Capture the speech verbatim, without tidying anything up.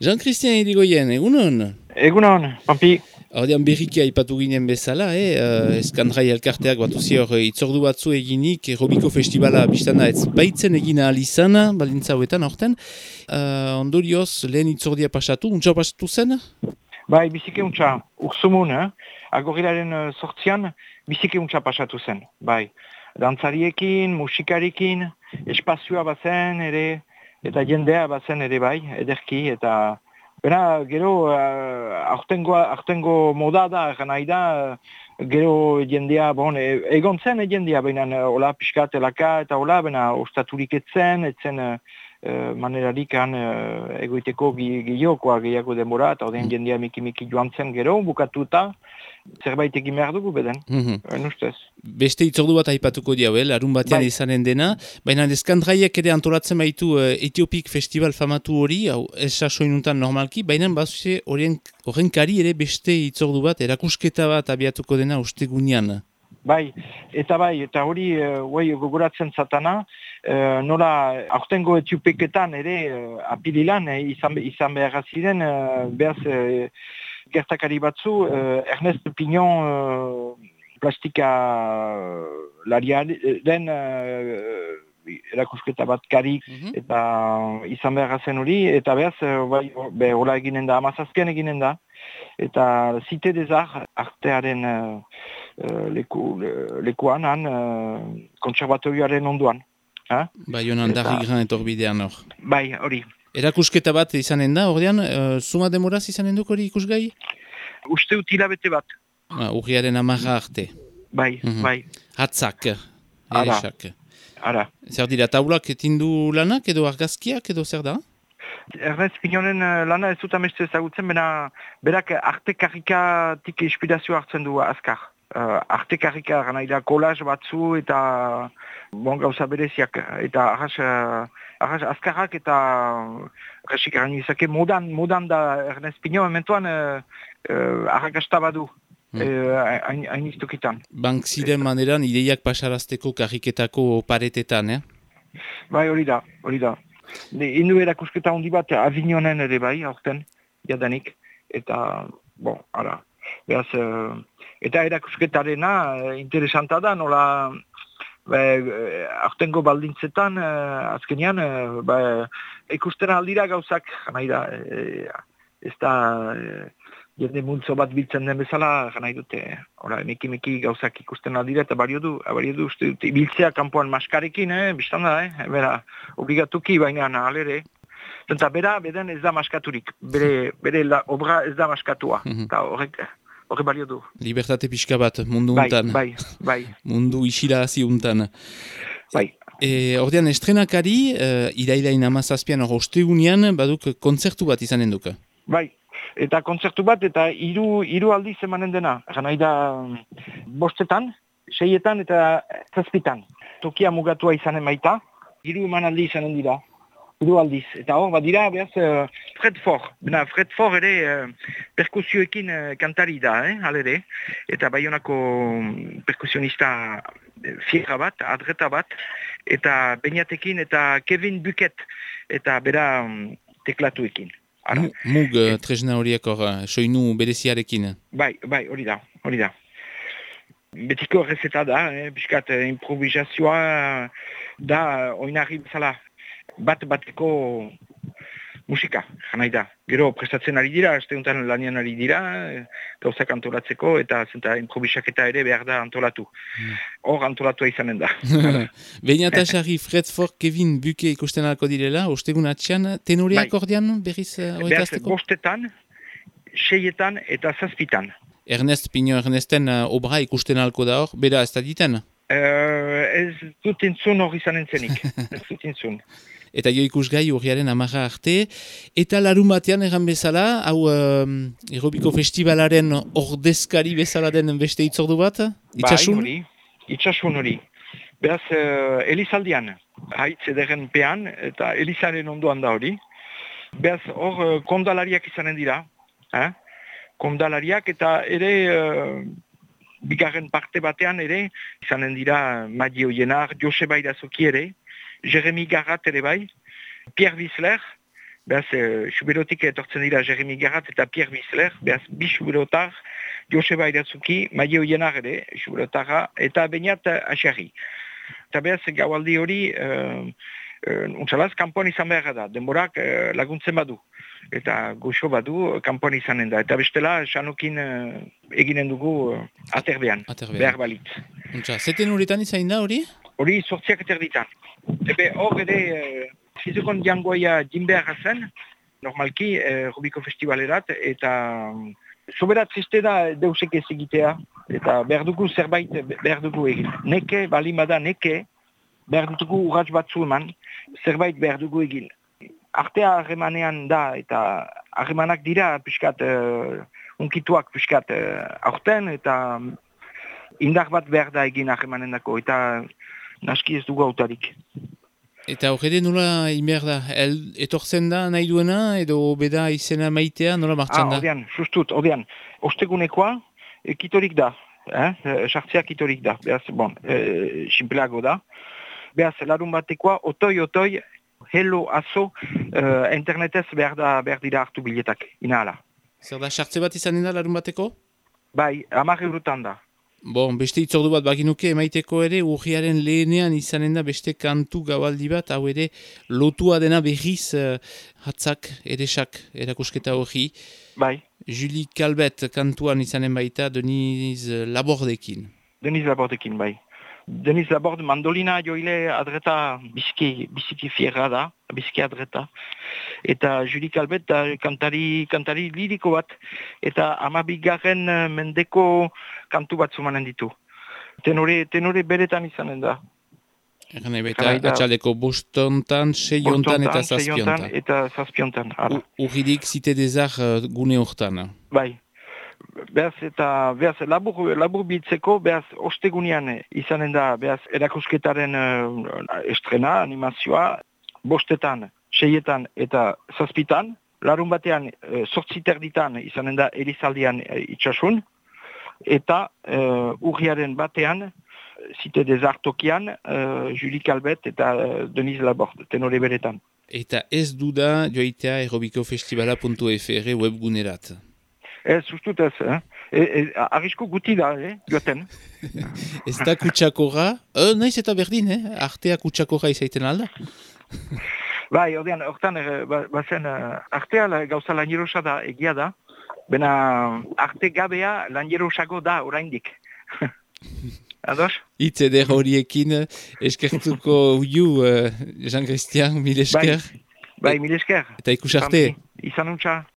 Jean-Christian Irigoyen, egunon? Egunon, Pampi. Ordean berriki aipatu ginen bezala, eh? Uh, Eskandrai elkarteak batuzi hor itzordu batzu eginik, Robiko Festivala biztana ez baitzen egin ahal izan, balintza hauetan aurten. Uh, ondorioz, lehen itzordia pasatu, untsa pasatu zen? Bai, bizike untsa, ursumun, eh? Agorilaren uh, sortzian, bizike untsa pasatu zen, bai. Dantzariekin, musikarekin, espazioa bazen ere, eta jendea bazen ere bai, ederki, eta... Bena, gero, uh, aurtengo, aurtengo moda da, nahi da, uh, gero jendea, bon, e, egon zen e jendea, baina uh, hola pixkat elaka eta hola, bena, ostaturik etzen, etzen uh, uh, manerarik han uh, egoiteko gehiokoa gehiago denbora, eta odien jendea miki-miki joan zen gero, bukatuta, zerbait egin behar dugu beden, mm-hmm. Ustez. Beste itzordu bat aipatuko diabel, arun batean bai. Izanen dena, baina Eskandraiak ere antolatzen baitu uh, Etiopik festival famatu hori, hau esasoinuntan normalki, baina bazuze horren kari ere beste itzordu bat, erakusketa bat abiatuko dena ustegunean. Bai, eta bai, eta hori uh, gogoratzen zatana, uh, nola aurtengo Etiopeketan ere uh, apililan uh, izan, izan behar ziren, uh, behaz uh, gertakari batzu, uh, Ernest Pignon uh, plastika lariaren uh, erakusketa bat karik, mm-hmm. eta izan behar zen hori, eta behaz, uh, bai, be, hola eginen da, amazazken eginen da, eta zite dezar artearen uh, uh, leku, le, lekuan, han, uh, konservatorioaren onduan. Ha? Bai, honan eta... darri gran etorbidean hor. Bai, hori. Erakusketa bat izanen da, ordean, uh, suma demoraz izanen duk hori ikusgai? Uste utilabete bat. Ah, urriaren amarra arte. Bai, mm-hmm. bai. Hatzak, Ara. eresak. Ara. Zer dira, taulak etindu lanak edo argazkiak edo zer da? Ernest Pignonen lana ez dut ameste ezagutzen, bena berak arte karikatik inspirazio hartzen du azkar. Uh, arte karika gana ida kolaz batzu eta bon gauza bereziak eta arras, uh, arras azkarrak eta arrasik erran izake modan, modan da Ernest Pignon ementuan uh, uh, arrakasta badu. Hain hmm. iztokitan. Bank ziren maneran ideiak pasarazteko kariketako paretetan, eh? Bai, hori da, hori da. Indu erakusketa handi bat Avignonen ere bai, aurten, jadanik, eta, bon, ara, behaz, uh, eta erakusketarena uh, interesanta da, nola, be, aurtengo baldintzetan, uh, azkenean, uh, be, ikusten aldira gauzak, nahi da, uh, ez da, uh, jende multzo bat biltzen den bezala, nahi dute, ora, emeki-meki gauzak ikusten aldira, eta bario du, bario du, uste dute, ibiltzea kanpoan maskarekin, eh, biztan da, eh, bera, obligatuki baina alere. Zenta, bera, beden ez da maskaturik, bere, bere la, obra ez da maskatua, eta mm-hmm. horrek, horrek bario du. Libertate pixka bat, mundu bai, untan. Bai, bai. Mundu isila hazi untan. Bai. E, ordean, estrenakari, uh, irailain amazazpian hor ostegunean, baduk kontzertu bat izanen duka. Bai. Eta kontzertu bat, eta hiru hiru aldiz emanen dena. Nahi da bostetan, seietan eta zazpitan. Tokia mugatua izanen baita, hiru eman aldi izanen dira. Hiru aldiz. Eta hor, badira, behaz, uh, Fred Ford. Bena, Fred Ford ere uh, perkusioekin uh, kantari da, eh, alere. Eta Baionako perkusionista fierra bat, adreta bat, eta Beñatekin eta Kevin Bucket, eta bera um, teklatuekin. Mug uh, tresna horiek hor, uh, soinu bereziarekin. Bai, bai, hori da, hori da. Betiko rezeta da, eh, biskat eh, improvisazioa da oinarri bezala. Bat bateko musika, janai da. Gero prestatzen ari dira, este untan lanian ari dira, gauzak antolatzeko, eta zenta improvisaketa ere behar da antolatu. Hor mm. antolatua izanen da. Beñatasari, Fred Ford, Kevin Buke ikusten alko direla, ostegun atxean, tenoreak bai. Ordean berriz horretazteko? Behaz, bostetan, seietan eta zazpitan. Ernest Pignon Ernesten uh, obra ikusten alko da hor, bera ez da diten? Uh, ez dut intzun hor izanen zenik, ez dut intzun. Eta jo ikusgai urriaren amarra arte. Eta larun batean egan bezala, hau um, Erobiko Festivalaren ordezkari bezala den beste itzordu bat? Itxasun? Bai, hori. Itxasun hori. Beraz, uh, Elizaldian, haitz ederen pean, eta Elizaren ondoan da hori. Beraz, hor uh, kondalariak izanen dira. Eh? Kondalariak eta ere... Uh, bigarren parte batean ere, izanen dira Madi Oienar, Joseba Irazoki ere, Jeremy Garrat ere bai, Pierre Wissler, Beaz, e, Suberotik etortzen dira Jeremy Garrat eta Pierre Wissler, beaz, bi Suberotar, Joseba Iratzuki, Maio Jenar ere, Suberotarra, eta Beñat Asiarri. Eta beaz, gaualdi hori, uh, uh, untsalaz, kanpoan izan behar da, denborak uh, laguntzen badu. Eta goxo badu, kanpoan izanen da. Eta bestela, Xanokin uh, eginen dugu uh, aterbean, Aterbean. behar balitz. Untsa, zeten horretan izan da hori? Hori sortziak eterditan. Ebe hor ere, uh, fizikon jangoia jinbeharra zen, normalki, uh, Rubiko Festivalerat, eta um, soberat triste da deusek ez egitea, eta behar dugu zerbait behar dugu egin. Neke, balimada neke, behar dugu urratz batzu eman, zerbait behar dugu egin. Artea harremanean da, eta harremanak dira piskat, uh, unkituak piskat uh, aurten, eta indar bat behar da egin harremanen dako, eta naski ez dugu autarik. Eta horre nola inber da, el, etortzen da nahi duena, edo beda izena maitea, nola martxan da? Ah, odian, sustut, odian. Ostegunekoa, e, kitorik da, eh? Sartzea kitorik da, behaz, bon, e, simpleago da. Behaz, larun batekoa, otoi, otoi, hello, aso, e, internetez behar, da, behar dira hartu biletak, inahala. Zer da, sartze bat izanen da larun bateko? Bai, hamar eurotan da. Bon, beste itzordu bat baginuke emaiteko ere, urriaren lehenean izanen da beste kantu gabaldi bat, hau ere lotua dena berriz uh, hatzak, eresak, erakusketa hori. Bai. Julie Calvet kantuan izanen baita Denise Labordekin. Denise Labordekin, bai. Denise Laborde mandolina joile adreta biziki, biziki fierra da, biziki adreta. Eta Julie Calvet da kantari, kantari liriko bat, eta amabigarren mendeko kantu bat zumanen ditu. Tenore, tenore beretan izanen da. Egan ebeta, atxaldeko bostontan, seiontan eta zazpiontan. Eta zazpiontan. Urridik zite dezar gune hortan. Bai. Behaz eta behaz labur, labur biltzeko, behaz ostegunean izanen da behaz erakusketaren uh, estrena, animazioa, bostetan, seietan eta zazpitan, larun batean uh, sortziterditan izanen da Elizaldian uh, itxasun, eta uh, urriaren batean, zite dezartokian, uh, Julie Calvet eta uh, Denise Laborde, tenore beretan. Eta ez duda joitea aerobikofestivala puntu f r webgunerat. Ez, sustut ez, eh? E, e, arrisku guti da, eh? Joten. Ez da kutsakorra? E, naiz eta berdin, eh? Artea kutsakorra izaiten alda? Bai, ordean, hortan, ba, bazen, artea gauza lanjerosa da, egia da, bena arte gabea lanjerosago da oraindik. Ados? Itz eder horiekin eskertuko ju, uh, Jean-Christian, mil esker. Bai, bai mil esker. Eta ikusarte. Izan untxa.